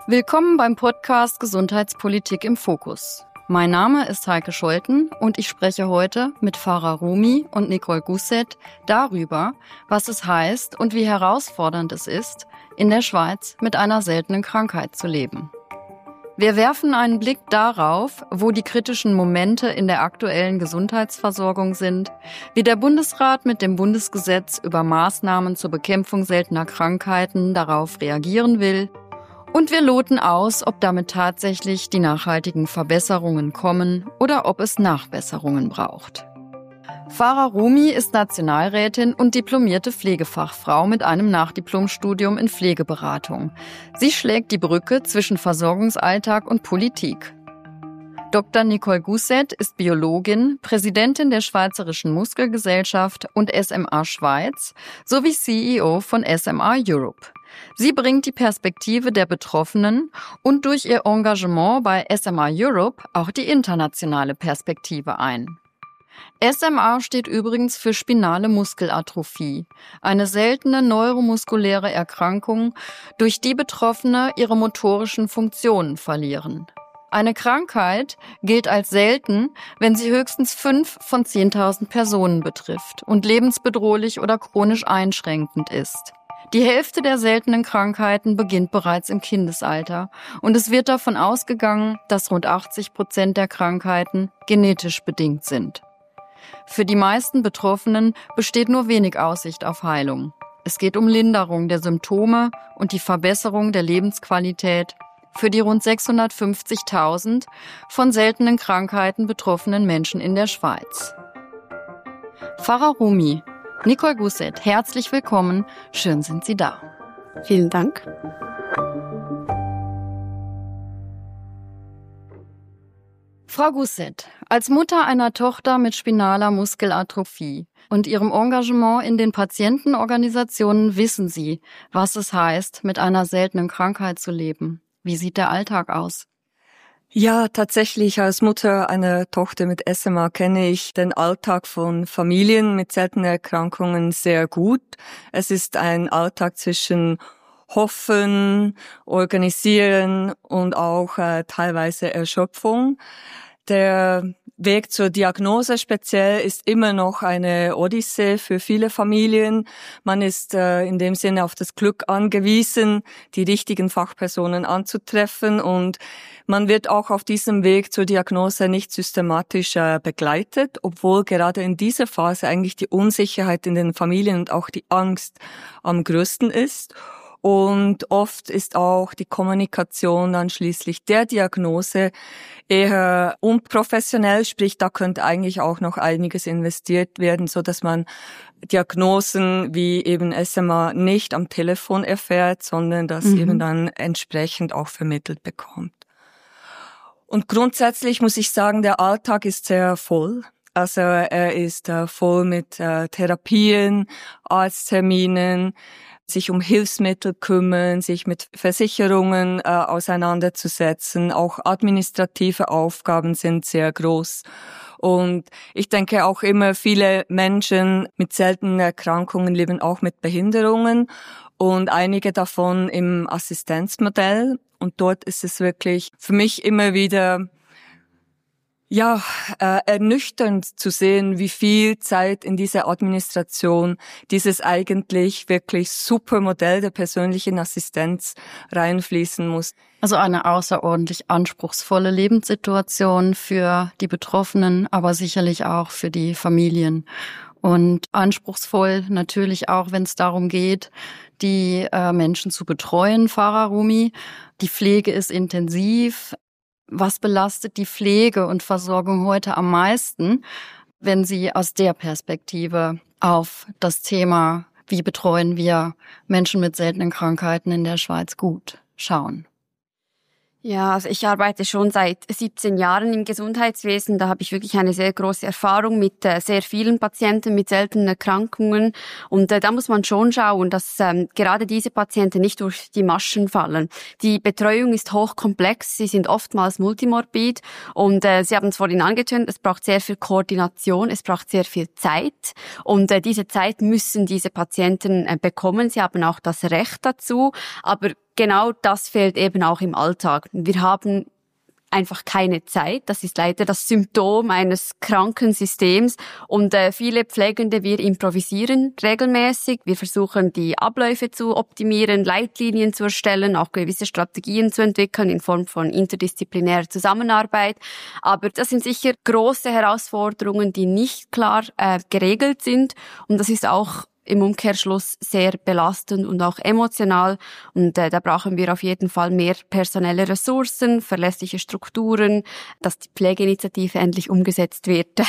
Willkommen beim Podcast Gesundheitspolitik im Fokus. Mein Name ist Heike Scholten und ich spreche heute mit Farah Rumi und Nicole Gusset darüber, was es heißt und wie herausfordernd es ist, in der Schweiz mit einer seltenen Krankheit zu leben. Wir werfen einen Blick darauf, wo die kritischen Momente in der aktuellen Gesundheitsversorgung sind, wie der Bundesrat mit dem Bundesgesetz über Maßnahmen zur Bekämpfung seltener Krankheiten darauf reagieren will, und wir loten aus, ob damit tatsächlich die nachhaltigen Verbesserungen kommen oder ob es Nachbesserungen braucht. Farah Rumi ist Nationalrätin und diplomierte Pflegefachfrau mit einem Nachdiplomstudium in Pflegeberatung. Sie schlägt die Brücke zwischen Versorgungsalltag und Politik. Dr. Nicole Gusset ist Biologin, Präsidentin der Schweizerischen Muskelgesellschaft und SMA Schweiz sowie CEO von SMA Europe. Sie bringt die Perspektive der Betroffenen und durch ihr Engagement bei SMA Europe auch die internationale Perspektive ein. SMA steht übrigens für spinale Muskelatrophie, eine seltene neuromuskuläre Erkrankung, durch die Betroffene ihre motorischen Funktionen verlieren. Eine Krankheit gilt als selten, wenn sie höchstens 5 von 10.000 Personen betrifft und lebensbedrohlich oder chronisch einschränkend ist. Die Hälfte der seltenen Krankheiten beginnt bereits im Kindesalter und es wird davon ausgegangen, dass rund 80% der Krankheiten genetisch bedingt sind. Für die meisten Betroffenen besteht nur wenig Aussicht auf Heilung. Es geht um Linderung der Symptome und die Verbesserung der Lebensqualität für die rund 650.000 von seltenen Krankheiten betroffenen Menschen in der Schweiz. Farah Rumi, Nicole Gusset, herzlich willkommen. Schön sind Sie da. Vielen Dank. Frau Gusset, als Mutter einer Tochter mit spinaler Muskelatrophie und Ihrem Engagement in den Patientenorganisationen wissen Sie, was es heißt, mit einer seltenen Krankheit zu leben. Wie sieht der Alltag aus? Ja, tatsächlich als Mutter einer Tochter mit SMA kenne ich den Alltag von Familien mit seltenen Erkrankungen sehr gut. Es ist ein Alltag zwischen Hoffen, Organisieren und auch teilweise Erschöpfung. Der Weg zur Diagnose speziell ist immer noch eine Odyssee für viele Familien. Man ist in dem Sinne auf das Glück angewiesen, die richtigen Fachpersonen anzutreffen, und man wird auch auf diesem Weg zur Diagnose nicht systematisch begleitet, obwohl gerade in dieser Phase eigentlich die Unsicherheit in den Familien und auch die Angst am größten ist. Und oft ist auch die Kommunikation dann schließlich der Diagnose eher unprofessionell, sprich, da könnte eigentlich auch noch einiges investiert werden, so dass man Diagnosen wie eben SMA nicht am Telefon erfährt, sondern das eben dann entsprechend auch vermittelt bekommt. Und grundsätzlich muss ich sagen, der Alltag ist sehr voll. Also er ist voll mit Therapien, Arztterminen, sich um Hilfsmittel kümmern, sich mit Versicherungen auseinanderzusetzen. Auch administrative Aufgaben sind sehr groß. Und ich denke auch immer, viele Menschen mit seltenen Erkrankungen leben auch mit Behinderungen und einige davon im Assistenzmodell. Und dort ist es wirklich für mich immer wieder ernüchternd zu sehen, wie viel Zeit in diese Administration dieses eigentlich wirklich super Modell der persönlichen Assistenz reinfließen muss. Also eine außerordentlich anspruchsvolle Lebenssituation für die Betroffenen, aber sicherlich auch für die Familien. Und anspruchsvoll natürlich auch, wenn es darum geht, die Menschen zu betreuen, Farah Rumi. Die Pflege ist intensiv. Was belastet die Pflege und Versorgung heute am meisten, wenn Sie aus der Perspektive auf das Thema, wie betreuen wir Menschen mit seltenen Krankheiten in der Schweiz, gut schauen? Ja, also ich arbeite schon seit 17 Jahren im Gesundheitswesen. Da habe ich wirklich eine sehr große Erfahrung mit sehr vielen Patienten mit seltenen Erkrankungen. Und da muss man schon schauen, dass gerade diese Patienten nicht durch die Maschen fallen. Die Betreuung ist hochkomplex. Sie sind oftmals multimorbid. Und Sie haben es vorhin angetönt, es braucht sehr viel Koordination, es braucht sehr viel Zeit. Und diese Zeit müssen diese Patienten bekommen. Sie haben auch das Recht dazu. Aber genau das fehlt eben auch im Alltag. Wir haben einfach keine Zeit. Das ist leider das Symptom eines kranken Systems. Und viele Pflegende, wir improvisieren regelmäßig. Wir versuchen, die Abläufe zu optimieren, Leitlinien zu erstellen, auch gewisse Strategien zu entwickeln in Form von interdisziplinärer Zusammenarbeit. Aber das sind sicher große Herausforderungen, die nicht klar geregelt sind. Und das ist auch im Umkehrschluss sehr belastend und auch emotional. Und da brauchen wir auf jeden Fall mehr personelle Ressourcen, verlässliche Strukturen, dass die Pflegeinitiative endlich umgesetzt wird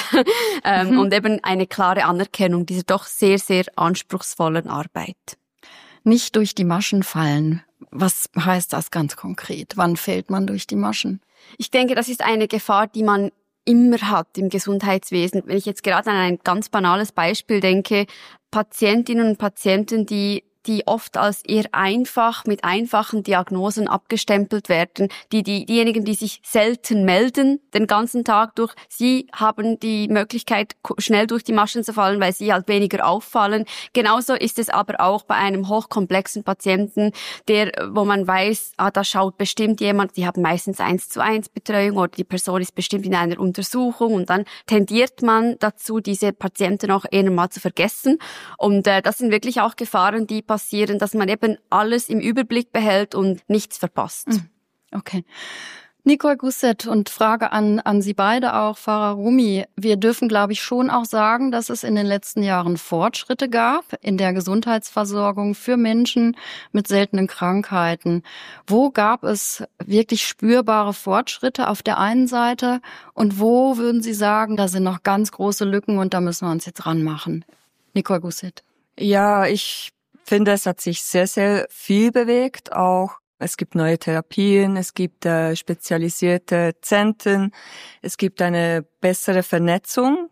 und eben eine klare Anerkennung dieser doch sehr, sehr anspruchsvollen Arbeit. Nicht durch die Maschen fallen. Was heißt das ganz konkret? Wann fällt man durch die Maschen? Ich denke, das ist eine Gefahr, die man immer hat im Gesundheitswesen. Wenn ich jetzt gerade an ein ganz banales Beispiel denke, Patientinnen und Patienten, die oft als eher einfach mit einfachen Diagnosen abgestempelt werden, diejenigen, die sich selten melden den ganzen Tag durch, sie haben die Möglichkeit, schnell durch die Maschen zu fallen, weil sie halt weniger auffallen. Genauso ist es aber auch bei einem hochkomplexen Patienten, wo man weiß, da schaut bestimmt jemand, die haben meistens 1:1 Betreuung oder die Person ist bestimmt in einer Untersuchung und dann tendiert man dazu, diese Patienten auch eher mal zu vergessen. Und das sind wirklich auch Gefahren, die passieren, dass man eben alles im Überblick behält und nichts verpasst. Okay. Nicole Gusset, und Frage an Sie beide auch, Farah Rumi. Wir dürfen, glaube ich, schon auch sagen, dass es in den letzten Jahren Fortschritte gab in der Gesundheitsversorgung für Menschen mit seltenen Krankheiten. Wo gab es wirklich spürbare Fortschritte auf der einen Seite und wo würden Sie sagen, da sind noch ganz große Lücken und da müssen wir uns jetzt ranmachen? Nicole Gusset. Ja, ich finde, es hat sich sehr, sehr viel bewegt. Auch es gibt neue Therapien, es gibt spezialisierte Zentren, es gibt eine bessere Vernetzung.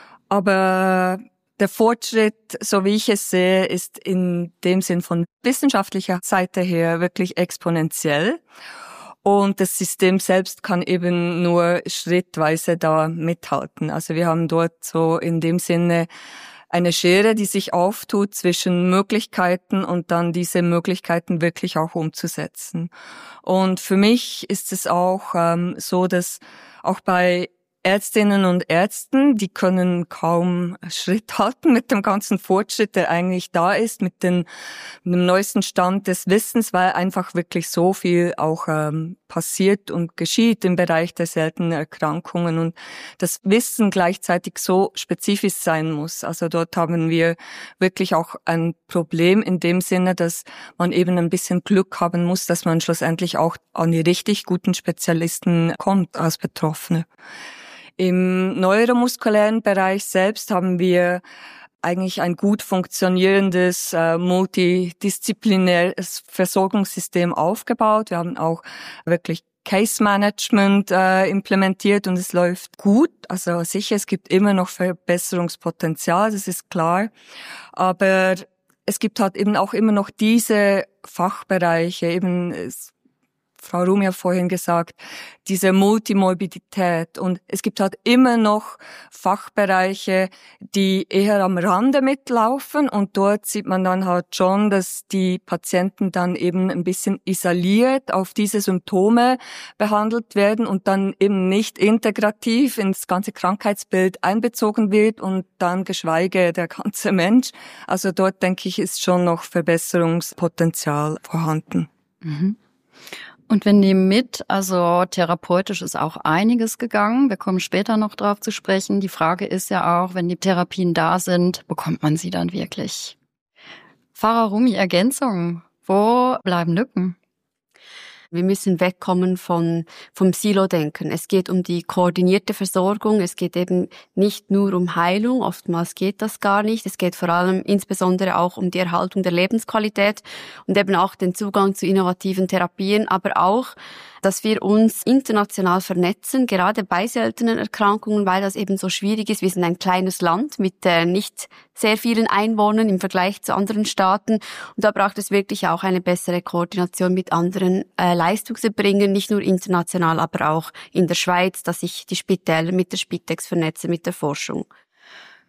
Aber der Fortschritt, so wie ich es sehe, ist in dem Sinn von wissenschaftlicher Seite her wirklich exponentiell. Und das System selbst kann eben nur schrittweise da mithalten. Also wir haben dort so in dem Sinne eine Schere, die sich auftut zwischen Möglichkeiten und dann diese Möglichkeiten wirklich auch umzusetzen. Und für mich ist es auch so, dass auch bei Ärztinnen und Ärzten, die können kaum Schritt halten mit dem ganzen Fortschritt, der eigentlich da ist, mit dem neuesten Stand des Wissens, weil einfach wirklich so viel auch passiert und geschieht im Bereich der seltenen Erkrankungen und das Wissen gleichzeitig so spezifisch sein muss. Also dort haben wir wirklich auch ein Problem in dem Sinne, dass man eben ein bisschen Glück haben muss, dass man schlussendlich auch an die richtig guten Spezialisten kommt als Betroffene. Im neuromuskulären Bereich selbst haben wir eigentlich ein gut funktionierendes, multidisziplinäres Versorgungssystem aufgebaut. Wir haben auch wirklich Case Management implementiert und es läuft gut. Also sicher, es gibt immer noch Verbesserungspotenzial, das ist klar. Aber es gibt halt eben auch immer noch diese Fachbereiche, eben Frau Rumi hat vorhin gesagt, diese Multimorbidität. Und es gibt halt immer noch Fachbereiche, die eher am Rande mitlaufen. Und dort sieht man dann halt schon, dass die Patienten dann eben ein bisschen isoliert auf diese Symptome behandelt werden und dann eben nicht integrativ ins ganze Krankheitsbild einbezogen wird und dann geschweige der ganze Mensch. Also dort, denke ich, ist schon noch Verbesserungspotenzial vorhanden. Mhm. Und wir nehmen mit, also therapeutisch ist auch einiges gegangen. Wir kommen später noch drauf zu sprechen. Die Frage ist ja auch, wenn die Therapien da sind, bekommt man sie dann wirklich? Farah Rumi, Ergänzung. Wo bleiben Lücken? Wir müssen wegkommen vom Silo-Denken. Es geht um die koordinierte Versorgung. Es geht eben nicht nur um Heilung. Oftmals geht das gar nicht. Es geht vor allem insbesondere auch um die Erhaltung der Lebensqualität und eben auch den Zugang zu innovativen Therapien, aber auch, dass wir uns international vernetzen, gerade bei seltenen Erkrankungen, weil das eben so schwierig ist. Wir sind ein kleines Land mit nicht sehr vielen Einwohnern im Vergleich zu anderen Staaten. Und da braucht es wirklich auch eine bessere Koordination mit anderen Leistungserbringern, nicht nur international, aber auch in der Schweiz, dass sich die Spitäler mit der Spitex vernetzen, mit der Forschung.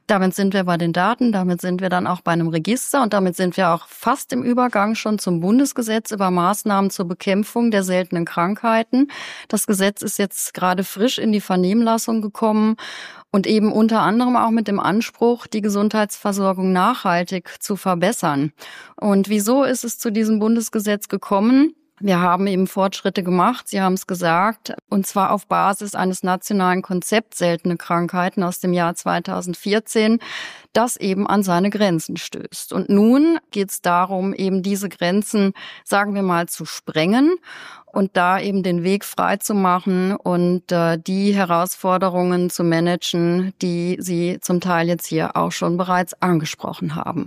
Damit sind wir bei den Daten, damit sind wir dann auch bei einem Register und damit sind wir auch fast im Übergang schon zum Bundesgesetz über Maßnahmen zur Bekämpfung der seltenen Krankheiten. Das Gesetz ist jetzt gerade frisch in die Vernehmlassung gekommen und eben unter anderem auch mit dem Anspruch, die Gesundheitsversorgung nachhaltig zu verbessern. Und wieso ist es zu diesem Bundesgesetz gekommen? Wir haben eben Fortschritte gemacht, Sie haben es gesagt, und zwar auf Basis eines nationalen Konzepts seltene Krankheiten aus dem Jahr 2014, das eben an seine Grenzen stößt. Und nun geht es darum, eben diese Grenzen, sagen wir mal, zu sprengen und da eben den Weg frei zu machen und die Herausforderungen zu managen, die Sie zum Teil jetzt hier auch schon bereits angesprochen haben.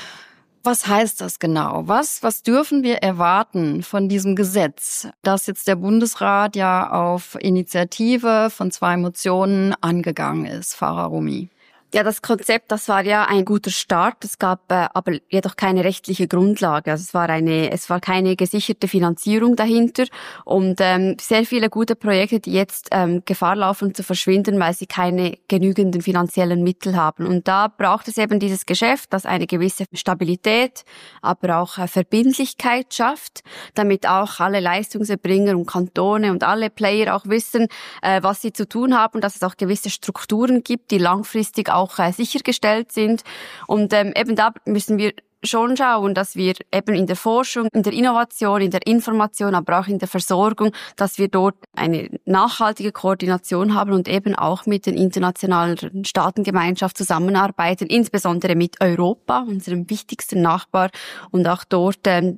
Was heißt das genau? Was dürfen wir erwarten von diesem Gesetz, das jetzt der Bundesrat ja auf Initiative von 2 Motionen angegangen ist, Farah Rumi? Ja, das Konzept, das war ja ein guter Start. Es gab aber jedoch keine rechtliche Grundlage. Also es war keine gesicherte Finanzierung dahinter und sehr viele gute Projekte, die jetzt Gefahr laufen zu verschwinden, weil sie keine genügenden finanziellen Mittel haben. Und da braucht es eben dieses Geschäft, das eine gewisse Stabilität, aber auch Verbindlichkeit schafft, damit auch alle Leistungserbringer und Kantone und alle Player auch wissen, was sie zu tun haben, dass es auch gewisse Strukturen gibt, die langfristig auch sichergestellt sind. Und eben da müssen wir schon schauen, dass wir eben in der Forschung, in der Innovation, in der Information, aber auch in der Versorgung, dass wir dort eine nachhaltige Koordination haben und eben auch mit den internationalen Staatengemeinschaft zusammenarbeiten, insbesondere mit Europa, unserem wichtigsten Nachbar, und auch dort, wenn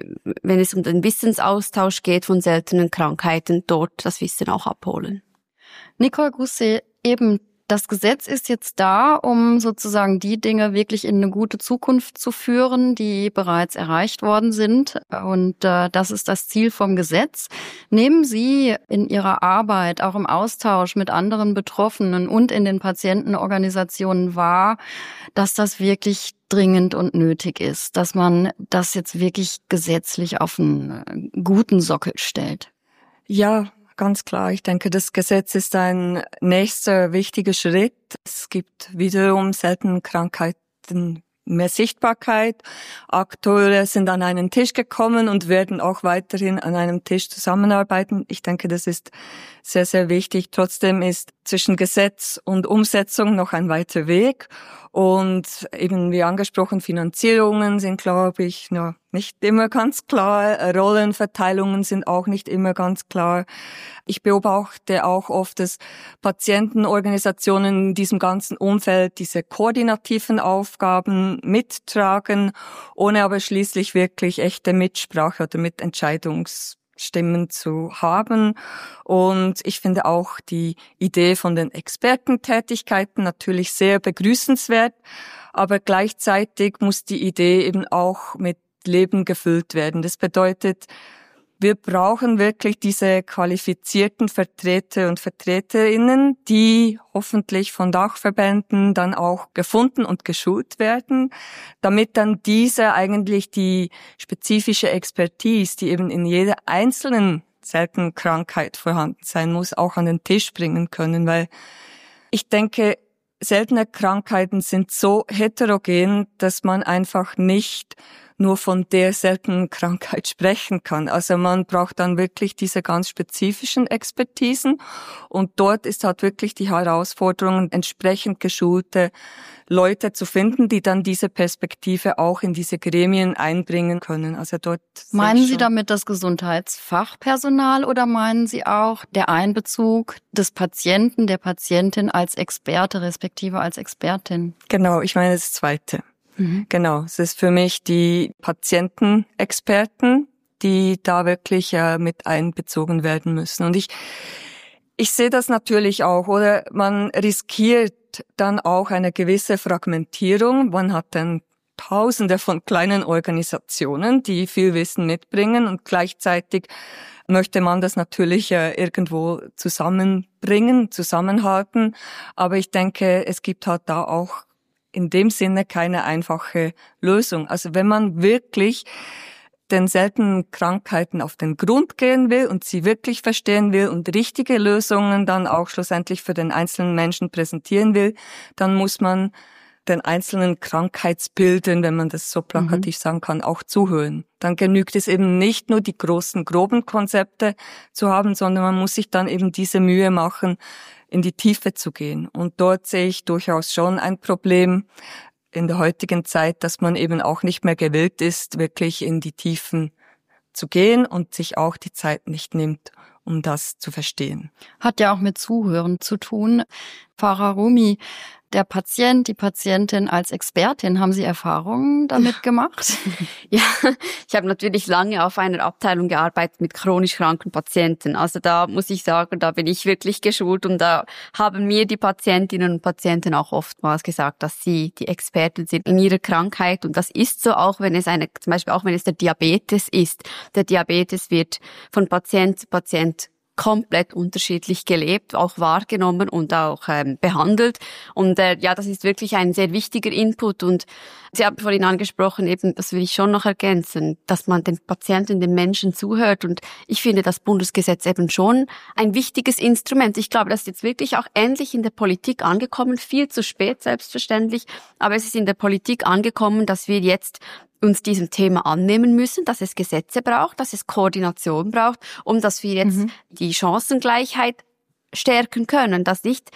es um den Wissensaustausch geht von seltenen Krankheiten, dort das Wissen auch abholen. Nicole Gousset, eben das Gesetz ist jetzt da, um sozusagen die Dinge wirklich in eine gute Zukunft zu führen, die bereits erreicht worden sind. Und das ist das Ziel vom Gesetz. Nehmen Sie in Ihrer Arbeit, auch im Austausch mit anderen Betroffenen und in den Patientenorganisationen wahr, dass das wirklich dringend und nötig ist, dass man das jetzt wirklich gesetzlich auf einen guten Sockel stellt? Ja, ganz klar. Ich denke, das Gesetz ist ein nächster wichtiger Schritt. Es gibt wiederum seltene Krankheiten mehr Sichtbarkeit. Akteure sind an einen Tisch gekommen und werden auch weiterhin an einem Tisch zusammenarbeiten. Ich denke, das ist sehr, sehr wichtig. Trotzdem ist zwischen Gesetz und Umsetzung noch ein weiter Weg. Und eben wie angesprochen, Finanzierungen sind, glaube ich, nicht immer ganz klar. Rollenverteilungen sind auch nicht immer ganz klar. Ich beobachte auch oft, dass Patientenorganisationen in diesem ganzen Umfeld diese koordinativen Aufgaben mittragen, ohne aber schließlich wirklich echte Mitsprache oder Mitentscheidungsstimmen zu haben. Und ich finde auch die Idee von den Expertentätigkeiten natürlich sehr begrüßenswert, aber gleichzeitig muss die Idee eben auch mit Leben gefüllt werden. Das bedeutet, wir brauchen wirklich diese qualifizierten Vertreter und Vertreterinnen, die hoffentlich von Dachverbänden dann auch gefunden und geschult werden, damit dann diese eigentlich die spezifische Expertise, die eben in jeder einzelnen seltenen Krankheit vorhanden sein muss, auch an den Tisch bringen können, weil ich denke, seltene Krankheiten sind so heterogen, dass man einfach nicht nur von der seltenen Krankheit sprechen kann. Also man braucht dann wirklich diese ganz spezifischen Expertisen und dort ist halt wirklich die Herausforderung, entsprechend geschulte Leute zu finden, die dann diese Perspektive auch in diese Gremien einbringen können. Also dort. Meinen Sie damit das Gesundheitsfachpersonal oder meinen Sie auch der Einbezug des Patienten, der Patientin als Experte respektive als Expertin? Genau, ich meine das Zweite. Genau, es ist für mich die Patientenexperten, die da wirklich mit einbezogen werden müssen. Und ich sehe das natürlich auch, oder man riskiert dann auch eine gewisse Fragmentierung. Man hat dann Tausende von kleinen Organisationen, die viel Wissen mitbringen und gleichzeitig möchte man das natürlich irgendwo zusammenbringen, zusammenhalten. Aber ich denke, es gibt halt da auch in dem Sinne keine einfache Lösung. Also wenn man wirklich den seltenen Krankheiten auf den Grund gehen will und sie wirklich verstehen will und richtige Lösungen dann auch schlussendlich für den einzelnen Menschen präsentieren will, dann muss man den einzelnen Krankheitsbildern, wenn man das so plakativ sagen kann, auch zuhören. Dann genügt es eben nicht nur, die großen, groben Konzepte zu haben, sondern man muss sich dann eben diese Mühe machen, in die Tiefe zu gehen. Und dort sehe ich durchaus schon ein Problem in der heutigen Zeit, dass man eben auch nicht mehr gewillt ist, wirklich in die Tiefen zu gehen und sich auch die Zeit nicht nimmt, um das zu verstehen. Hat ja auch mit Zuhören zu tun. Farah Rumi, der Patient, die Patientin als Expertin, haben Sie Erfahrungen damit gemacht? Ja, ich habe natürlich lange auf einer Abteilung gearbeitet mit chronisch kranken Patienten. Also da muss ich sagen, da bin ich wirklich geschult und da haben mir die Patientinnen und Patienten auch oftmals gesagt, dass sie die Experten sind in ihrer Krankheit. Und das ist so, auch wenn es zum Beispiel auch wenn es der Diabetes ist. Der Diabetes wird von Patient zu Patient komplett unterschiedlich gelebt, auch wahrgenommen und auch behandelt. Und ja, das ist wirklich ein sehr wichtiger Input. Und Sie haben vorhin angesprochen, eben, das will ich schon noch ergänzen, dass man den Patienten, den Menschen zuhört. Und ich finde das Bundesgesetz eben schon ein wichtiges Instrument. Ich glaube, das ist jetzt wirklich auch endlich in der Politik angekommen, viel zu spät selbstverständlich, aber es ist in der Politik angekommen, dass wir jetzt uns diesem Thema annehmen müssen, dass es Gesetze braucht, dass es Koordination braucht, dass wir jetzt die Chancengleichheit stärken können, dass nicht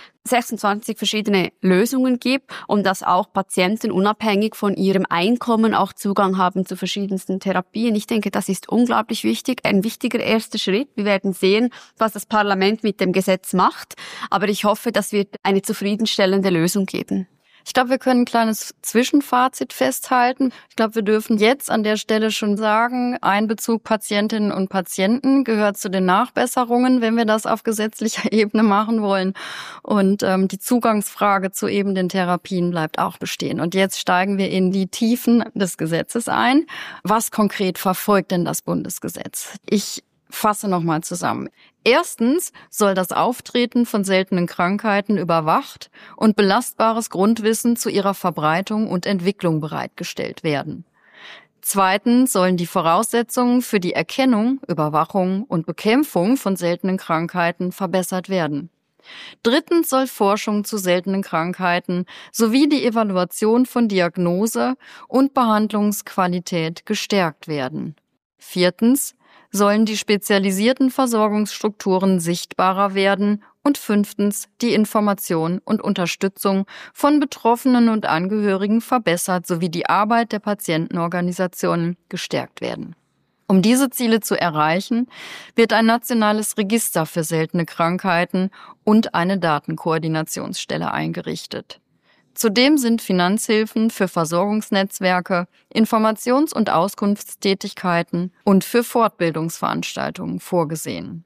26 verschiedene Lösungen gibt und dass auch Patienten unabhängig von ihrem Einkommen auch Zugang haben zu verschiedensten Therapien. Ich denke, das ist unglaublich wichtig, ein wichtiger erster Schritt. Wir werden sehen, was das Parlament mit dem Gesetz macht, aber ich hoffe, das wird eine zufriedenstellende Lösung geben. Ich glaube, wir können ein kleines Zwischenfazit festhalten. Ich glaube, wir dürfen jetzt an der Stelle schon sagen, Einbezug Patientinnen und Patienten gehört zu den Nachbesserungen, wenn wir das auf gesetzlicher Ebene machen wollen. Und die Zugangsfrage zu eben den Therapien bleibt auch bestehen. Und jetzt steigen wir in die Tiefen des Gesetzes ein. Was konkret verfolgt denn das Bundesgesetz? Ich fasse nochmal zusammen. Erstens soll das Auftreten von seltenen Krankheiten überwacht und belastbares Grundwissen zu ihrer Verbreitung und Entwicklung bereitgestellt werden. Zweitens sollen die Voraussetzungen für die Erkennung, Überwachung und Bekämpfung von seltenen Krankheiten verbessert werden. Drittens soll Forschung zu seltenen Krankheiten sowie die Evaluation von Diagnose und Behandlungsqualität gestärkt werden. Viertens sollen die spezialisierten Versorgungsstrukturen sichtbarer werden und fünftens die Information und Unterstützung von Betroffenen und Angehörigen verbessert sowie die Arbeit der Patientenorganisationen gestärkt werden. Um diese Ziele zu erreichen, wird ein nationales Register für seltene Krankheiten und eine Datenkoordinationsstelle eingerichtet. Zudem sind Finanzhilfen für Versorgungsnetzwerke, Informations- und Auskunftstätigkeiten und für Fortbildungsveranstaltungen vorgesehen.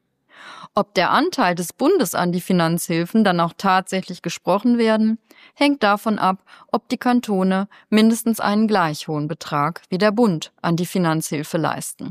Ob der Anteil des Bundes an die Finanzhilfen dann auch tatsächlich gesprochen werden, hängt davon ab, ob die Kantone mindestens einen gleich hohen Betrag wie der Bund an die Finanzhilfe leisten.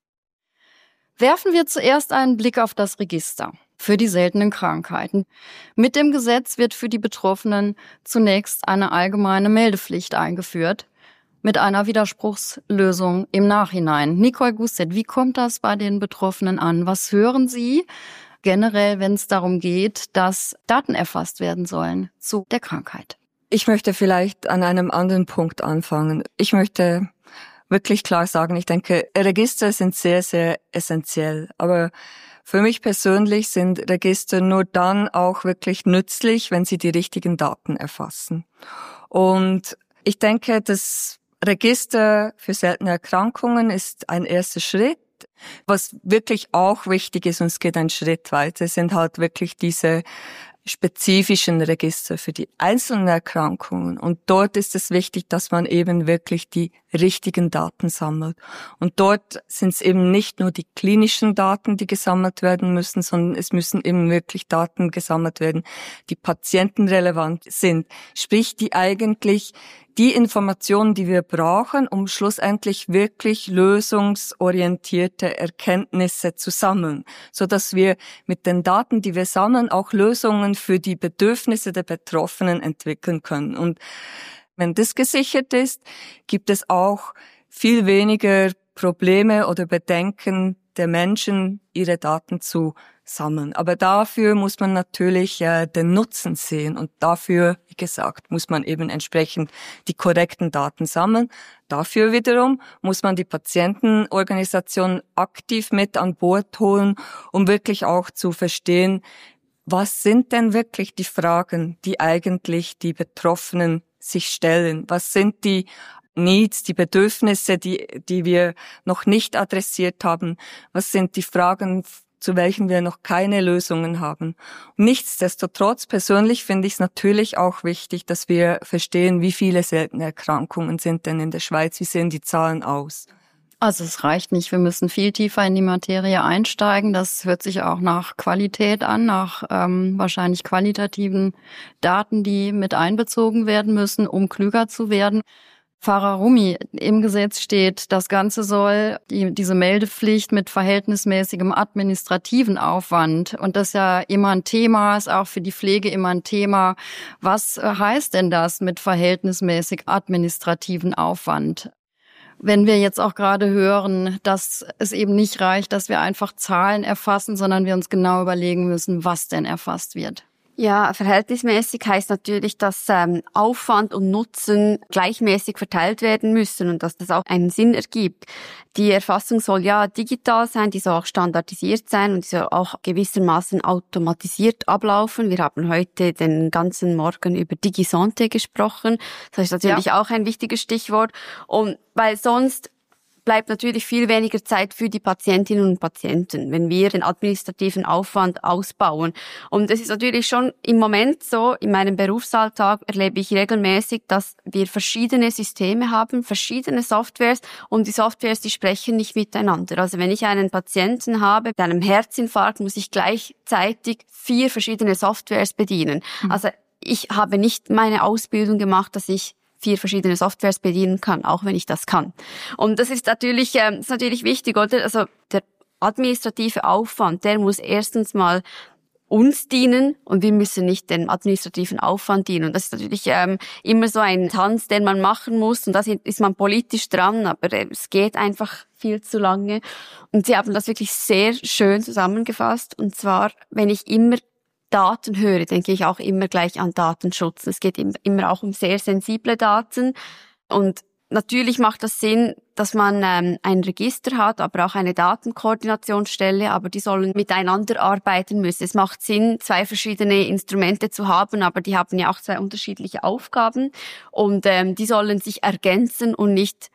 Werfen wir zuerst einen Blick auf das Register für die seltenen Krankheiten. Mit dem Gesetz wird für die Betroffenen zunächst eine allgemeine Meldepflicht eingeführt, mit einer Widerspruchslösung im Nachhinein. Nicole Gusset, wie kommt das bei den Betroffenen an? Was hören Sie generell, wenn es darum geht, dass Daten erfasst werden sollen zu der Krankheit? Ich möchte vielleicht an einem anderen Punkt anfangen. Ich möchte wirklich klar sagen, ich denke, Register sind sehr, sehr essentiell. Aber für mich persönlich sind Register nur dann auch wirklich nützlich, wenn sie die richtigen Daten erfassen. Und ich denke, das Register für seltene Erkrankungen ist ein erster Schritt. Was wirklich auch wichtig ist, und es geht einen Schritt weiter, sind halt wirklich diese spezifischen Register für die einzelnen Erkrankungen. Und dort ist es wichtig, dass man eben wirklich die richtigen Daten sammelt. Und dort sind es eben nicht nur die klinischen Daten, die gesammelt werden müssen, sondern es müssen eben wirklich Daten gesammelt werden, die patientenrelevant sind. Sprich, die eigentlich die Informationen, die wir brauchen, um schlussendlich wirklich lösungsorientierte Erkenntnisse zu sammeln, so dass wir mit den Daten, die wir sammeln, auch Lösungen für die Bedürfnisse der Betroffenen entwickeln können. Und wenn das gesichert ist, gibt es auch viel weniger Probleme oder Bedenken der Menschen, ihre Daten zu sammeln. Aber dafür muss man natürlich den Nutzen sehen und dafür, wie gesagt, muss man eben entsprechend die korrekten Daten sammeln. Dafür wiederum muss man die Patientenorganisation aktiv mit an Bord holen, um wirklich auch zu verstehen, was sind denn wirklich die Fragen, die eigentlich die Betroffenen sich stellen? Was sind die Needs, die Bedürfnisse, die wir noch nicht adressiert haben? Was sind die Fragen, zu welchen wir noch keine Lösungen haben? Nichtsdestotrotz, persönlich finde ich es natürlich auch wichtig, dass wir verstehen, wie viele seltene Erkrankungen sind denn in der Schweiz, wie sehen die Zahlen aus? Also es reicht nicht, wir müssen viel tiefer in die Materie einsteigen. Das hört sich auch nach Qualität an, nach wahrscheinlich qualitativen Daten, die mit einbezogen werden müssen, um klüger zu werden. Pfarrer Rumi, im Gesetz steht, das Ganze soll diese Meldepflicht mit verhältnismäßigem administrativen Aufwand. Und das ist ja immer ein Thema, ist auch für die Pflege immer ein Thema. Was heißt denn das mit verhältnismäßig administrativen Aufwand? Wenn wir jetzt auch gerade hören, dass es eben nicht reicht, dass wir einfach Zahlen erfassen, sondern wir uns genau überlegen müssen, was denn erfasst wird. Ja, verhältnismäßig heißt natürlich, dass Aufwand und Nutzen gleichmäßig verteilt werden müssen und dass das auch einen Sinn ergibt. Die Erfassung soll ja digital sein, die soll auch standardisiert sein und die soll auch gewissermaßen automatisiert ablaufen. Wir haben heute den ganzen Morgen über DigiSanté gesprochen. Das ist natürlich auch ein wichtiges Stichwort. Und weil sonst bleibt natürlich viel weniger Zeit für die Patientinnen und Patienten, wenn wir den administrativen Aufwand ausbauen. Und es ist natürlich schon im Moment so, in meinem Berufsalltag erlebe ich regelmäßig, dass wir verschiedene Systeme haben, verschiedene Softwares und die Softwares, die sprechen nicht miteinander. Also wenn ich einen Patienten habe mit einem Herzinfarkt, muss ich gleichzeitig 4 verschiedene Softwares bedienen. Also ich habe nicht meine Ausbildung gemacht, dass ich 4 verschiedene Softwares bedienen kann, auch wenn ich das kann. Und das ist natürlich wichtig, oder? Also der administrative Aufwand, der muss erstens mal uns dienen und wir müssen nicht den administrativen Aufwand dienen. Und das ist natürlich immer so ein Tanz, den man machen muss und da ist man politisch dran, aber es geht einfach viel zu lange. Und Sie haben das wirklich sehr schön zusammengefasst und zwar, wenn ich immer Daten höre, denke ich auch immer gleich an Datenschutz. Es geht immer auch um sehr sensible Daten. Und natürlich macht das Sinn, dass man ein Register hat, aber auch eine Datenkoordinationsstelle, aber die sollen miteinander arbeiten müssen. Es macht Sinn, 2 verschiedene Instrumente zu haben, aber die haben ja auch 2 unterschiedliche Aufgaben und die sollen sich ergänzen und nicht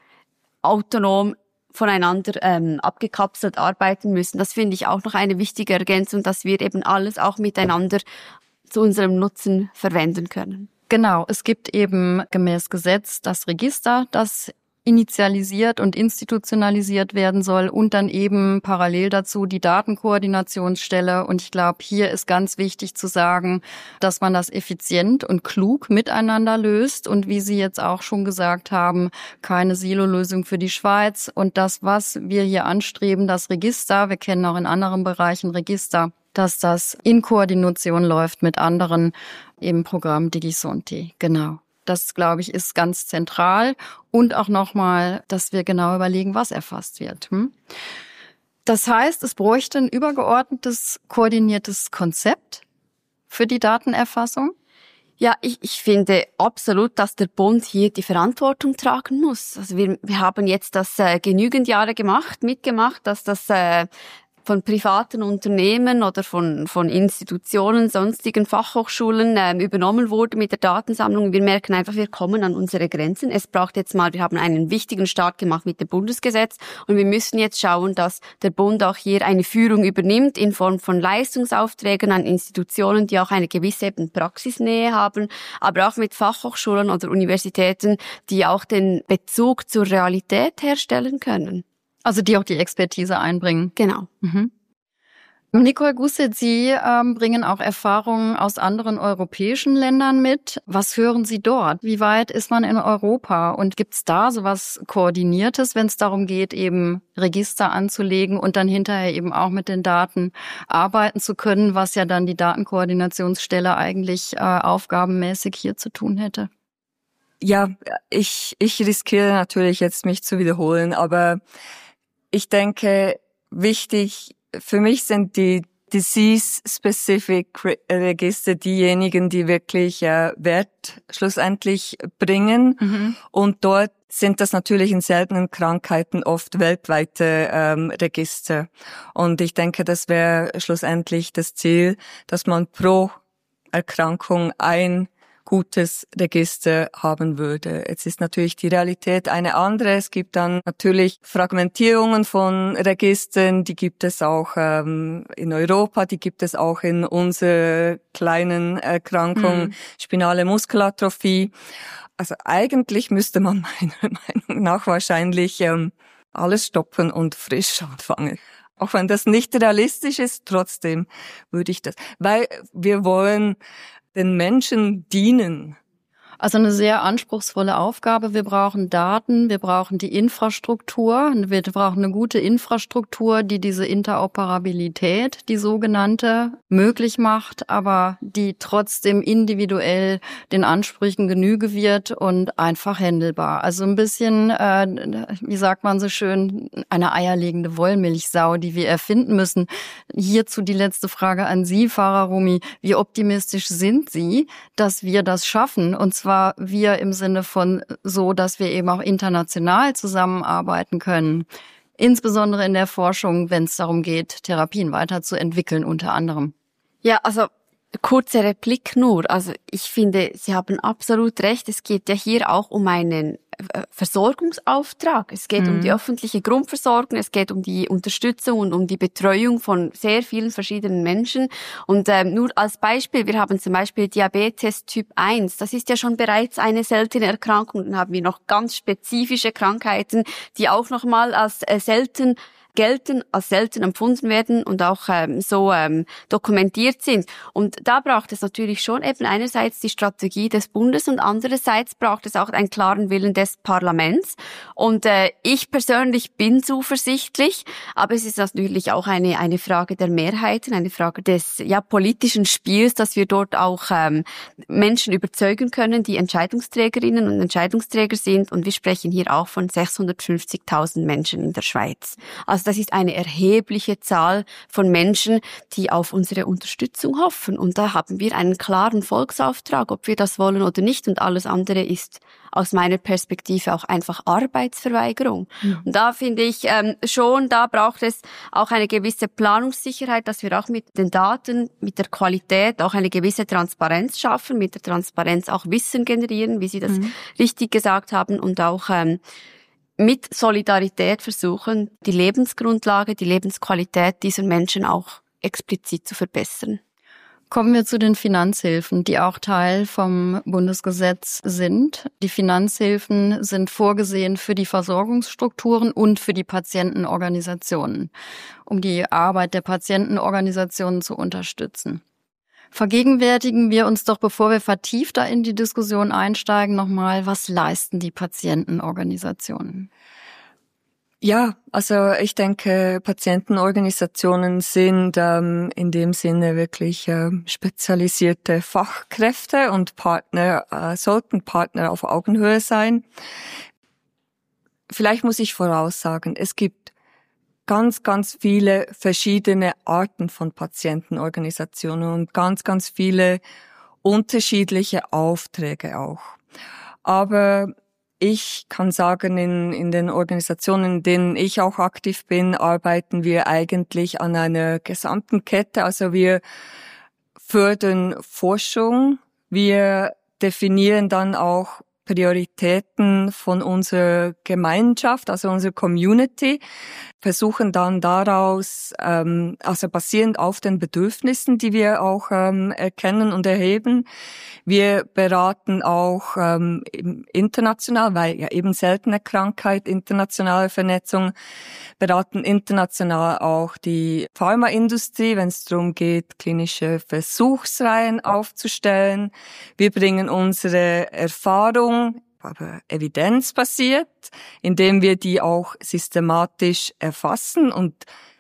autonom voneinander abgekapselt arbeiten müssen. Das finde ich auch noch eine wichtige Ergänzung, dass wir eben alles auch miteinander zu unserem Nutzen verwenden können. Genau, es gibt eben gemäß Gesetz das Register, das initialisiert und institutionalisiert werden soll und dann eben parallel dazu die Datenkoordinationsstelle. Und ich glaube, hier ist ganz wichtig zu sagen, dass man das effizient und klug miteinander löst und wie Sie jetzt auch schon gesagt haben, keine Silo-Lösung für die Schweiz. Und das, was wir hier anstreben, das Register, wir kennen auch in anderen Bereichen Register, dass das in Koordination läuft mit anderen im Programm DigiSanté. Genau. Das, glaube ich, ist ganz zentral. Und auch nochmal, dass wir genau überlegen, was erfasst wird. Das heißt, es bräuchte ein übergeordnetes, koordiniertes Konzept für die Datenerfassung. Ja, ich finde absolut, dass der Bund hier die Verantwortung tragen muss. Also wir haben jetzt das genügend Jahre mitgemacht, dass das von privaten Unternehmen oder von Institutionen, sonstigen Fachhochschulen übernommen wurde mit der Datensammlung. Wir merken einfach, wir kommen an unsere Grenzen. Es braucht jetzt mal, wir haben einen wichtigen Start gemacht mit dem Bundesgesetz und wir müssen jetzt schauen, dass der Bund auch hier eine Führung übernimmt in Form von Leistungsaufträgen an Institutionen, die auch eine gewisse eben Praxisnähe haben, aber auch mit Fachhochschulen oder Universitäten, die auch den Bezug zur Realität herstellen können. Also die auch die Expertise einbringen. Genau. Nicole Gusset, Sie bringen auch Erfahrungen aus anderen europäischen Ländern mit. Was hören Sie dort? Wie weit ist man in Europa? Und gibt es da sowas Koordiniertes, wenn es darum geht, eben Register anzulegen und dann hinterher eben auch mit den Daten arbeiten zu können, was ja dann die Datenkoordinationsstelle eigentlich aufgabenmäßig hier zu tun hätte? Ja, ich riskiere natürlich jetzt mich zu wiederholen, aber ich denke, wichtig für mich sind die Disease-Specific Register diejenigen, die wirklich Wert schlussendlich bringen. Mhm. Und dort sind das natürlich in seltenen Krankheiten oft weltweite Register. Und ich denke, das wäre schlussendlich das Ziel, dass man pro Erkrankung ein gutes Register haben würde. Jetzt ist natürlich die Realität eine andere. Es gibt dann natürlich Fragmentierungen von Registern, die gibt es auch in Europa, die gibt es auch in unserer kleinen Erkrankung, spinale Muskelatrophie. Also eigentlich müsste man meiner Meinung nach wahrscheinlich alles stoppen und frisch anfangen. Auch wenn das nicht realistisch ist, trotzdem würde ich das. Weil wir wollen den Menschen dienen. Also eine sehr anspruchsvolle Aufgabe. Wir brauchen Daten, wir brauchen die Infrastruktur, wir brauchen eine gute Infrastruktur, die diese Interoperabilität, die sogenannte, möglich macht, aber die trotzdem individuell den Ansprüchen Genüge wird und einfach händelbar. Also ein bisschen, wie sagt man so schön, eine eierlegende Wollmilchsau, die wir erfinden müssen. Hierzu die letzte Frage an Sie, Farah Rumi. Wie optimistisch sind Sie, dass wir das schaffen? Und zwar wir im Sinne von so, dass wir eben auch international zusammenarbeiten können. Insbesondere in der Forschung, wenn es darum geht, Therapien weiterzuentwickeln, unter anderem. Ja, also kurze Replik nur. Also ich finde, Sie haben absolut recht. Es geht ja hier auch um einen Versorgungsauftrag. Es geht um die öffentliche Grundversorgung, es geht um die Unterstützung und um die Betreuung von sehr vielen verschiedenen Menschen. Und nur als Beispiel, wir haben zum Beispiel Diabetes Typ 1. Das ist ja schon bereits eine seltene Erkrankung. Dann haben wir noch ganz spezifische Krankheiten, die auch nochmal als selten gelten, als selten empfunden werden und auch dokumentiert sind. Und da braucht es natürlich schon eben einerseits die Strategie des Bundes und andererseits braucht es auch einen klaren Willen des Parlaments. Und ich persönlich bin zuversichtlich, aber es ist natürlich auch eine Frage der Mehrheiten, eine Frage des politischen Spiels, dass wir dort auch Menschen überzeugen können, die Entscheidungsträgerinnen und Entscheidungsträger sind. Und wir sprechen hier auch von 650.000 Menschen in der Schweiz. Also das ist eine erhebliche Zahl von Menschen, die auf unsere Unterstützung hoffen. Und da haben wir einen klaren Volksauftrag, ob wir das wollen oder nicht. Und alles andere ist aus meiner Perspektive auch einfach Arbeitsverweigerung. Ja. Und da finde ich schon, da braucht es auch eine gewisse Planungssicherheit, dass wir auch mit den Daten, mit der Qualität auch eine gewisse Transparenz schaffen, mit der Transparenz auch Wissen generieren, wie Sie das richtig gesagt haben, und auch mit Solidarität versuchen, die Lebensgrundlage, die Lebensqualität dieser Menschen auch explizit zu verbessern. Kommen wir zu den Finanzhilfen, die auch Teil vom Bundesgesetz sind. Die Finanzhilfen sind vorgesehen für die Versorgungsstrukturen und für die Patientenorganisationen, um die Arbeit der Patientenorganisationen zu unterstützen. Vergegenwärtigen wir uns doch, bevor wir vertiefter in die Diskussion einsteigen, nochmal, was leisten die Patientenorganisationen? Ja, also ich denke, Patientenorganisationen sind in dem Sinne wirklich spezialisierte Fachkräfte und Partner, sollten Partner auf Augenhöhe sein. Vielleicht muss ich voraussagen, es gibt ganz, ganz viele verschiedene Arten von Patientenorganisationen und ganz, ganz viele unterschiedliche Aufträge auch. Aber ich kann sagen, in den Organisationen, in denen ich auch aktiv bin, arbeiten wir eigentlich an einer gesamten Kette. Also wir fördern Forschung, wir definieren dann auch Prioritäten von unserer Gemeinschaft, also unserer Community, versuchen dann daraus, also basierend auf den Bedürfnissen, die wir auch erkennen und erheben. Wir beraten auch international, weil ja eben seltene Krankheit, internationale Vernetzung, beraten international auch die Pharmaindustrie, wenn es darum geht, klinische Versuchsreihen aufzustellen. Wir bringen unsere Erfahrung, aber evidenzbasiert, indem wir die auch systematisch erfassen und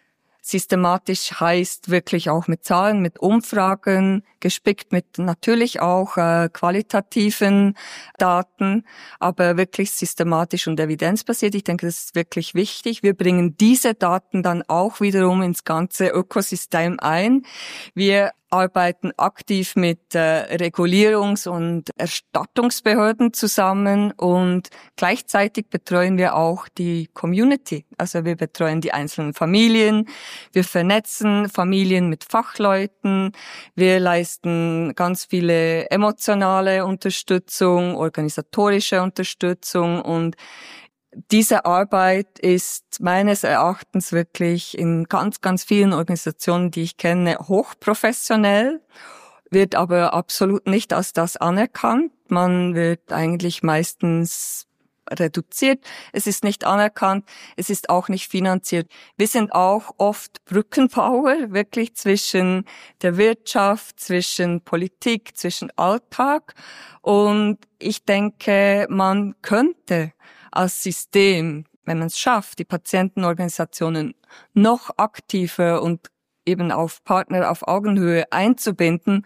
Systematisch heißt wirklich auch mit Zahlen, mit Umfragen, gespickt mit natürlich auch qualitativen Daten, aber wirklich systematisch und evidenzbasiert. Ich denke, das ist wirklich wichtig. Wir bringen diese Daten dann auch wiederum ins ganze Ökosystem ein. Wir arbeiten aktiv mit Regulierungs- und Erstattungsbehörden zusammen und gleichzeitig betreuen wir auch die Community. Also wir betreuen die einzelnen Familien, wir vernetzen Familien mit Fachleuten, wir leisten ganz viele emotionale Unterstützung, organisatorische Unterstützung und diese Arbeit ist meines Erachtens wirklich in ganz, ganz vielen Organisationen, die ich kenne, hochprofessionell, wird aber absolut nicht als das anerkannt. Man wird eigentlich meistens reduziert. Es ist nicht anerkannt. Es ist auch nicht finanziert. Wir sind auch oft Brückenbauer, wirklich zwischen der Wirtschaft, zwischen Politik, zwischen Alltag. Und ich denke, man könnte als System, wenn man es schafft, die Patientenorganisationen noch aktiver und eben auf Partner auf Augenhöhe einzubinden,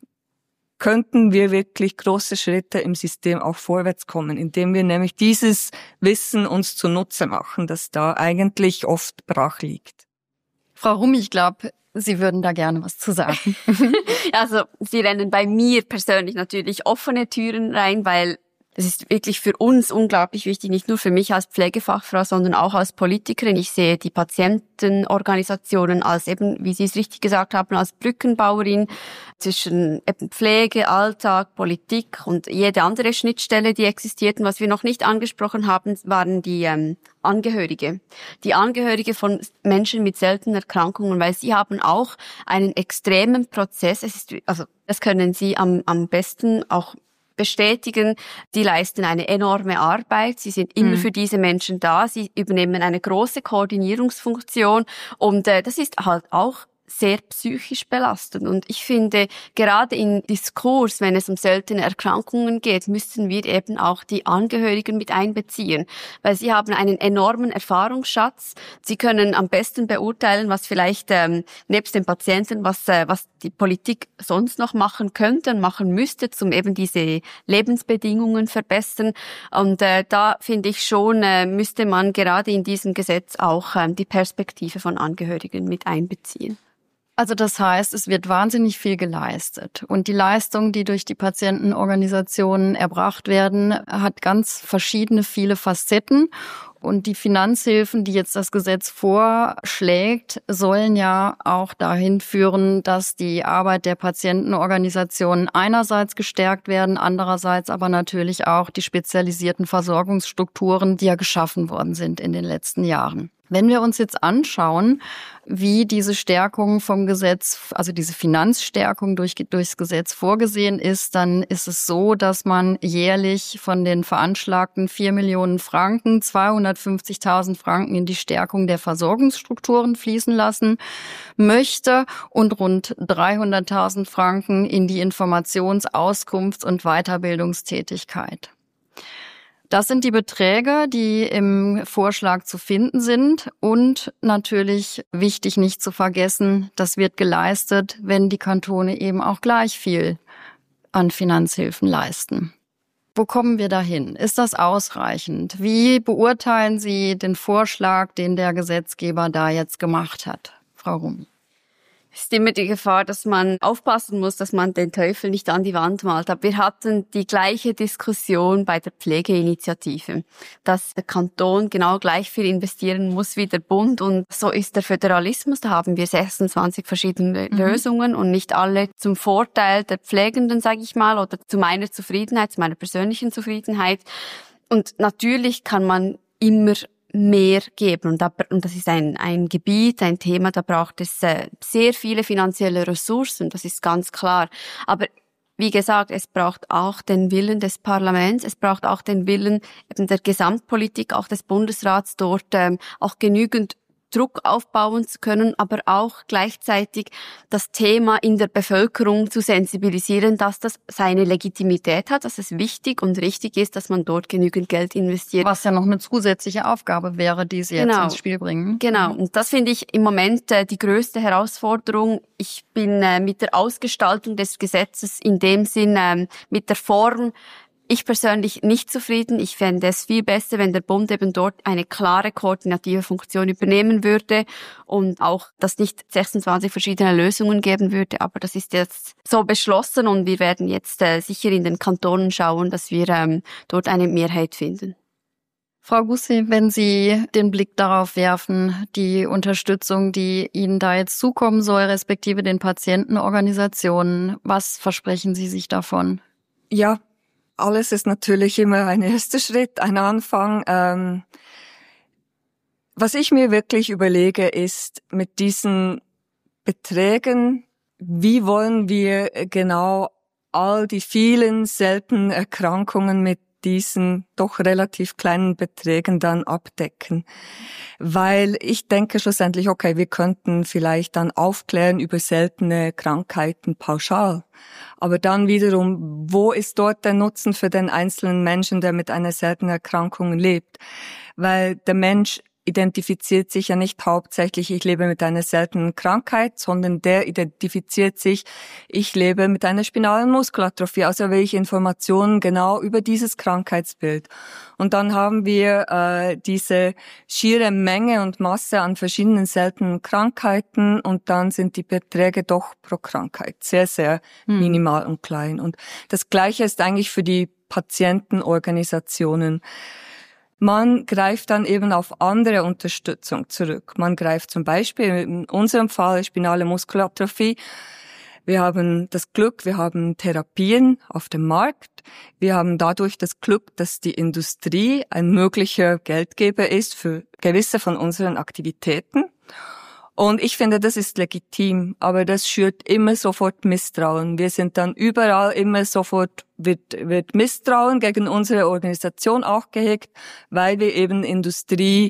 könnten wir wirklich große Schritte im System auch vorwärts kommen, indem wir nämlich dieses Wissen uns zunutze machen, das da eigentlich oft brach liegt. Frau Rumi, ich glaube, Sie würden da gerne was zu sagen. Also, Sie rennen bei mir persönlich natürlich offene Türen rein, weil es ist wirklich für uns unglaublich wichtig, nicht nur für mich als Pflegefachfrau, sondern auch als Politikerin. Ich sehe die Patientenorganisationen als eben, wie Sie es richtig gesagt haben, als Brückenbauerin zwischen eben Pflege, Alltag, Politik und jede andere Schnittstelle, die existiert. Und was wir noch nicht angesprochen haben, waren die Angehörige. Die Angehörige von Menschen mit seltenen Erkrankungen, weil sie haben auch einen extremen Prozess. Das können Sie am besten auch bestätigen, die leisten eine enorme Arbeit, sie sind immer für diese Menschen da, sie übernehmen eine große Koordinierungsfunktion und das ist halt auch sehr psychisch belastend. Und ich finde, gerade im Diskurs, wenn es um seltene Erkrankungen geht, müssen wir eben auch die Angehörigen mit einbeziehen, weil sie haben einen enormen Erfahrungsschatz. Sie können am besten beurteilen, was vielleicht nebst den Patienten, was die Politik sonst noch machen könnte und machen müsste, um eben diese Lebensbedingungen verbessern. Und da finde ich schon, müsste man gerade in diesem Gesetz auch die Perspektive von Angehörigen mit einbeziehen. Also das heißt, es wird wahnsinnig viel geleistet. Und die Leistungen, die durch die Patientenorganisationen erbracht werden, hat ganz verschiedene, viele Facetten. Und die Finanzhilfen, die jetzt das Gesetz vorschlägt, sollen ja auch dahin führen, dass die Arbeit der Patientenorganisationen einerseits gestärkt werden, andererseits aber natürlich auch die spezialisierten Versorgungsstrukturen, die ja geschaffen worden sind in den letzten Jahren. Wenn wir uns jetzt anschauen, wie diese Stärkung vom Gesetz, also diese Finanzstärkung durchs Gesetz vorgesehen ist, dann ist es so, dass man jährlich von den veranschlagten 4 Millionen Franken 250.000 Franken in die Stärkung der Versorgungsstrukturen fließen lassen möchte und rund 300.000 Franken in die Informations-, Auskunfts- und Weiterbildungstätigkeit. Das sind die Beträge, die im Vorschlag zu finden sind. Und natürlich wichtig nicht zu vergessen, das wird geleistet, wenn die Kantone eben auch gleich viel an Finanzhilfen leisten. Wo kommen wir dahin? Ist das ausreichend? Wie beurteilen Sie den Vorschlag, den der Gesetzgeber da jetzt gemacht hat, Frau Rumi? Es ist immer die Gefahr, dass man aufpassen muss, dass man den Teufel nicht an die Wand malt. Aber wir hatten die gleiche Diskussion bei der Pflegeinitiative, dass der Kanton genau gleich viel investieren muss wie der Bund. Und so ist der Föderalismus. Da haben wir 26 verschiedene Lösungen und nicht alle zum Vorteil der Pflegenden, sage ich mal, oder zu meiner Zufriedenheit, zu meiner persönlichen Zufriedenheit. Und natürlich kann man immer mehr geben. Und das ist ein Gebiet, ein Thema, da braucht es sehr viele finanzielle Ressourcen, das ist ganz klar. Aber wie gesagt, es braucht auch den Willen des Parlaments, es braucht auch den Willen eben der Gesamtpolitik, auch des Bundesrats dort auch genügend Druck aufbauen zu können, aber auch gleichzeitig das Thema in der Bevölkerung zu sensibilisieren, dass das seine Legitimität hat, dass es wichtig und richtig ist, dass man dort genügend Geld investiert. Was ja noch eine zusätzliche Aufgabe wäre, die Sie jetzt ins Spiel bringen. Genau, und das finde ich im Moment die größte Herausforderung. Ich bin mit der Ausgestaltung des Gesetzes in dem Sinn, mit der Form, ich persönlich nicht zufrieden. Ich fände es viel besser, wenn der Bund eben dort eine klare koordinative Funktion übernehmen würde und auch, dass nicht 26 verschiedene Lösungen geben würde. Aber das ist jetzt so beschlossen und wir werden jetzt sicher in den Kantonen schauen, dass wir dort eine Mehrheit finden. Frau Gusset, wenn Sie den Blick darauf werfen, die Unterstützung, die Ihnen da jetzt zukommen soll, respektive den Patientenorganisationen, was versprechen Sie sich davon? Ja, alles ist natürlich immer ein erster Schritt, ein Anfang. Was ich mir wirklich überlege, ist mit diesen Beträgen, wie wollen wir genau all die vielen seltenen Erkrankungen mit diesen doch relativ kleinen Beträgen dann abdecken. Weil ich denke schlussendlich, okay, wir könnten vielleicht dann aufklären über seltene Krankheiten pauschal. Aber dann wiederum, wo ist dort der Nutzen für den einzelnen Menschen, der mit einer seltenen Erkrankung lebt? Weil der Mensch identifiziert sich ja nicht hauptsächlich, ich lebe mit einer seltenen Krankheit, sondern der identifiziert sich, ich lebe mit einer spinalen Muskelatrophie, also will ich Informationen genau über dieses Krankheitsbild. Und dann haben wir diese schiere Menge und Masse an verschiedenen seltenen Krankheiten und dann sind die Beträge doch pro Krankheit sehr, sehr minimal und klein. Und das Gleiche ist eigentlich für die Patientenorganisationen. Man greift dann eben auf andere Unterstützung zurück. Man greift zum Beispiel in unserem Fall spinale Muskelatrophie. Wir haben das Glück, wir haben Therapien auf dem Markt. Wir haben dadurch das Glück, dass die Industrie ein möglicher Geldgeber ist für gewisse von unseren Aktivitäten. Und ich finde, das ist legitim, aber das schürt immer sofort Misstrauen. Wir sind dann überall immer sofort, wird Misstrauen gegen unsere Organisation auch gehegt, weil wir eben Industriegeld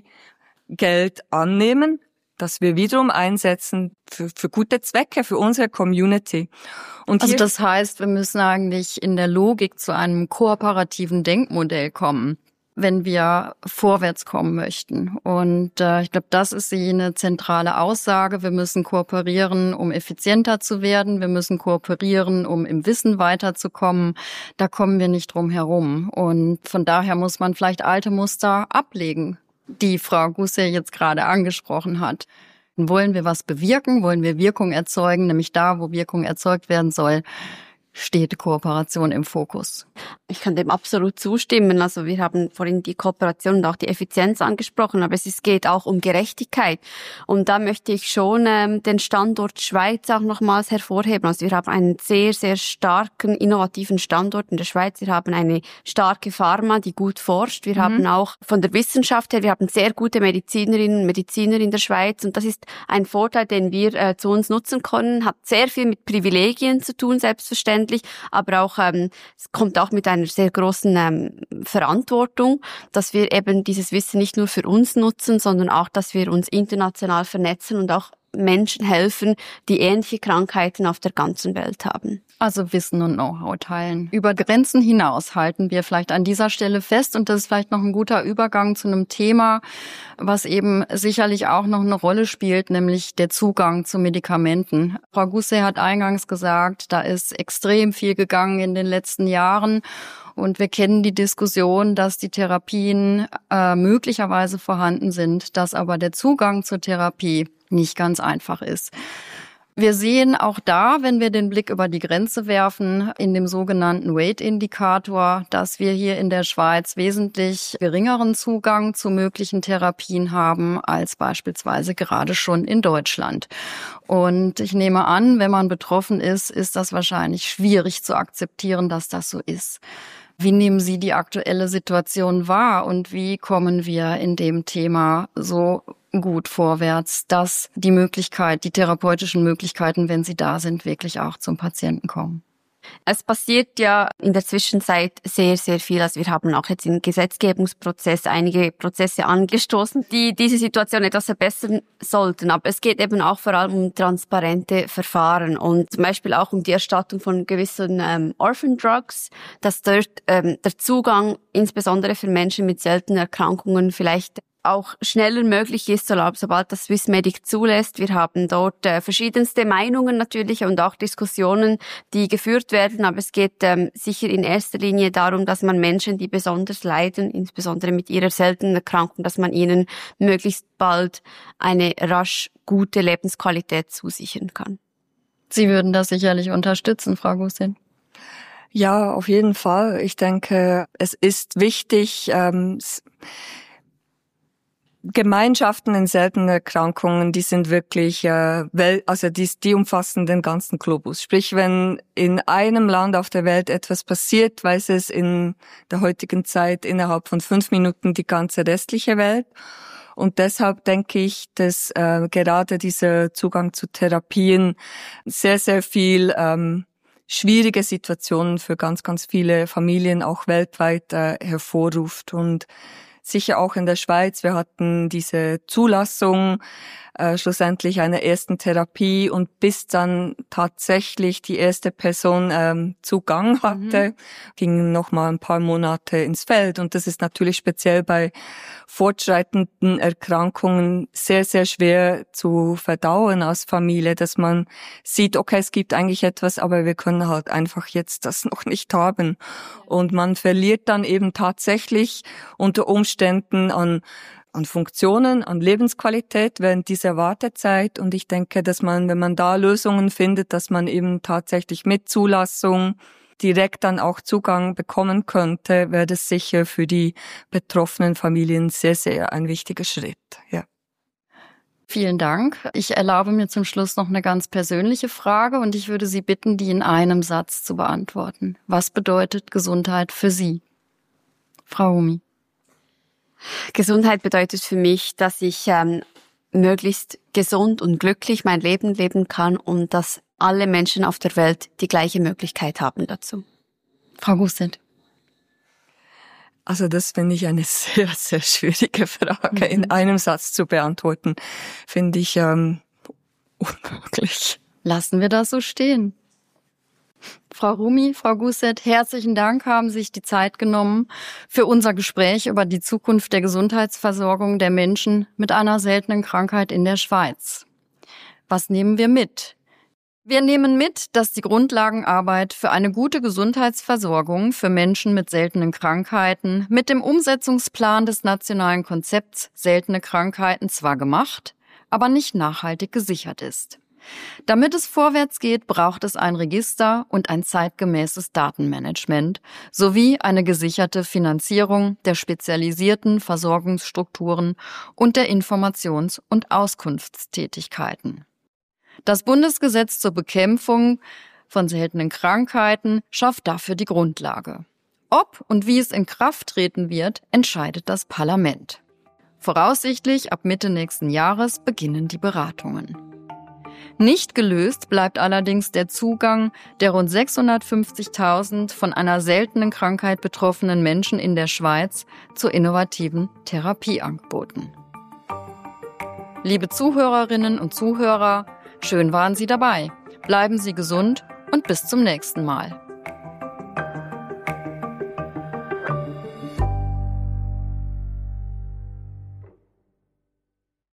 annehmen, das wir wiederum einsetzen für gute Zwecke, für unsere Community. Und also das heißt, wir müssen eigentlich in der Logik zu einem kooperativen Denkmodell kommen, wenn wir vorwärts kommen möchten. Und ich glaube, das ist eine zentrale Aussage. Wir müssen kooperieren, um effizienter zu werden. Wir müssen kooperieren, um im Wissen weiterzukommen. Da kommen wir nicht drum herum. Und von daher muss man vielleicht alte Muster ablegen, die Frau Gusset jetzt gerade angesprochen hat. Wollen wir was bewirken? Wollen wir Wirkung erzeugen? Nämlich da, wo Wirkung erzeugt werden soll, steht Kooperation im Fokus. Ich kann dem absolut zustimmen. Also wir haben vorhin die Kooperation und auch die Effizienz angesprochen, aber es geht auch um Gerechtigkeit. Und da möchte ich schon den Standort Schweiz auch nochmals hervorheben. Also wir haben einen sehr, sehr starken, innovativen Standort in der Schweiz. Wir haben eine starke Pharma, die gut forscht. Wir haben auch von der Wissenschaft her, wir haben sehr gute Medizinerinnen und Mediziner in der Schweiz. Und das ist ein Vorteil, den wir zu uns nutzen können. Hat sehr viel mit Privilegien zu tun, selbstverständlich. Aber auch es kommt auch mit einer sehr großen Verantwortung, dass wir eben dieses Wissen nicht nur für uns nutzen, sondern auch, dass wir uns international vernetzen und auch Menschen helfen, die ähnliche Krankheiten auf der ganzen Welt haben. Also Wissen und Know-how teilen. Über Grenzen hinaus halten wir vielleicht an dieser Stelle fest. Und das ist vielleicht noch ein guter Übergang zu einem Thema, was eben sicherlich auch noch eine Rolle spielt, nämlich der Zugang zu Medikamenten. Frau Gusset hat eingangs gesagt, da ist extrem viel gegangen in den letzten Jahren. Und wir kennen die Diskussion, dass die Therapien möglicherweise vorhanden sind, dass aber der Zugang zur Therapie nicht ganz einfach ist. Wir sehen auch da, wenn wir den Blick über die Grenze werfen, in dem sogenannten Weight-Indikator, dass wir hier in der Schweiz wesentlich geringeren Zugang zu möglichen Therapien haben als beispielsweise gerade schon in Deutschland. Und ich nehme an, wenn man betroffen ist, ist das wahrscheinlich schwierig zu akzeptieren, dass das so ist. Wie nehmen Sie die aktuelle Situation wahr und wie kommen wir in dem Thema so gut vorwärts, dass die therapeutischen Möglichkeiten, wenn sie da sind, wirklich auch zum Patienten kommen? Es passiert ja in der Zwischenzeit sehr, sehr viel. Also wir haben auch jetzt im Gesetzgebungsprozess einige Prozesse angestoßen, die diese Situation etwas verbessern sollten. Aber es geht eben auch vor allem um transparente Verfahren und zum Beispiel auch um die Erstattung von gewissen Orphan Drugs, dass dort der Zugang insbesondere für Menschen mit seltenen Erkrankungen vielleicht auch schneller möglich ist, sobald das Swissmedic zulässt. Wir haben dort verschiedenste Meinungen natürlich und auch Diskussionen, die geführt werden, aber es geht sicher in erster Linie darum, dass man Menschen, die besonders leiden, insbesondere mit ihrer seltenen Erkrankung, dass man ihnen möglichst bald eine rasch gute Lebensqualität zusichern kann. Sie würden das sicherlich unterstützen, Frau Gusset. Ja, auf jeden Fall. Ich denke, es ist wichtig, Gemeinschaften in seltenen Erkrankungen, die sind wirklich, die umfassen den ganzen Globus. Sprich, wenn in einem Land auf der Welt etwas passiert, weiß es in der heutigen Zeit innerhalb von 5 Minuten die ganze restliche Welt. Und deshalb denke ich, dass gerade dieser Zugang zu Therapien sehr, sehr viel schwierige Situationen für ganz, ganz viele Familien auch weltweit hervorruft. Und sicher auch in der Schweiz, wir hatten diese Zulassung schlussendlich einer ersten Therapie und bis dann tatsächlich die erste Person Zugang hatte, gingen noch mal ein paar Monate ins Feld. Und das ist natürlich speziell bei fortschreitenden Erkrankungen sehr, sehr schwer zu verdauen als Familie, dass man sieht, okay, es gibt eigentlich etwas, aber wir können halt einfach jetzt das noch nicht haben. Und man verliert dann eben tatsächlich unter Umständen an Funktionen, an Lebensqualität während dieser Wartezeit. Und ich denke, dass man, wenn man da Lösungen findet, dass man eben tatsächlich mit Zulassung direkt dann auch Zugang bekommen könnte, wäre das sicher für die betroffenen Familien sehr, sehr ein wichtiger Schritt. Ja. Vielen Dank. Ich erlaube mir zum Schluss noch eine ganz persönliche Frage und ich würde Sie bitten, die in einem Satz zu beantworten. Was bedeutet Gesundheit für Sie? Frau Rumi. Gesundheit bedeutet für mich, dass ich möglichst gesund und glücklich mein Leben leben kann und dass alle Menschen auf der Welt die gleiche Möglichkeit haben dazu. Frau Gusset. Also das finde ich eine sehr, sehr schwierige Frage in einem Satz zu beantworten. Finde ich unmöglich. Lassen wir das so stehen. Frau Rumi, Frau Gusset, herzlichen Dank, haben Sie sich die Zeit genommen für unser Gespräch über die Zukunft der Gesundheitsversorgung der Menschen mit einer seltenen Krankheit in der Schweiz. Was nehmen wir mit? Wir nehmen mit, dass die Grundlagenarbeit für eine gute Gesundheitsversorgung für Menschen mit seltenen Krankheiten mit dem Umsetzungsplan des nationalen Konzepts Seltene Krankheiten zwar gemacht, aber nicht nachhaltig gesichert ist. Damit es vorwärts geht, braucht es ein Register und ein zeitgemäßes Datenmanagement sowie eine gesicherte Finanzierung der spezialisierten Versorgungsstrukturen und der Informations- und Auskunftstätigkeiten. Das Bundesgesetz zur Bekämpfung von seltenen Krankheiten schafft dafür die Grundlage. Ob und wie es in Kraft treten wird, entscheidet das Parlament. Voraussichtlich ab Mitte nächsten Jahres beginnen die Beratungen. Nicht gelöst bleibt allerdings der Zugang der rund 650.000 von einer seltenen Krankheit betroffenen Menschen in der Schweiz zu innovativen Therapieangeboten. Liebe Zuhörerinnen und Zuhörer, schön waren Sie dabei. Bleiben Sie gesund und bis zum nächsten Mal.